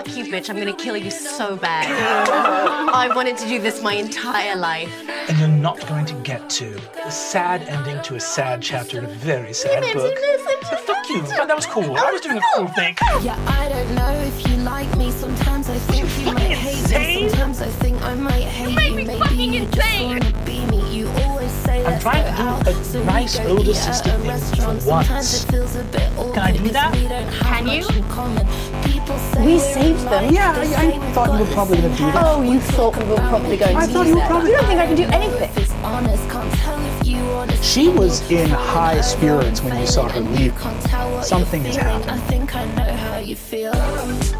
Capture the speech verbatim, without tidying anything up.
fuck you, bitch, I'm gonna kill you so bad. I wanted to do this my entire life. And you're not going to get to a sad ending to a sad chapter in a very sad You book. listen, So fuck you. That was cool. I was doing a cool thing. Yeah, I don't know if you like me. Sometimes I think you might hate me. Sometimes I think I might hate you. Maybe you just wanna be me. You always say I'm trying to do a nice older sister thing for once. Can I do that? Can you? We saved them. Yeah, I, I thought you were probably going to do that. Oh, you thought we were probably going I to thought use you were that. probably- You don't think I can do anything? She was in high spirits when you saw her leave. Something has happened. I think I know how you feel.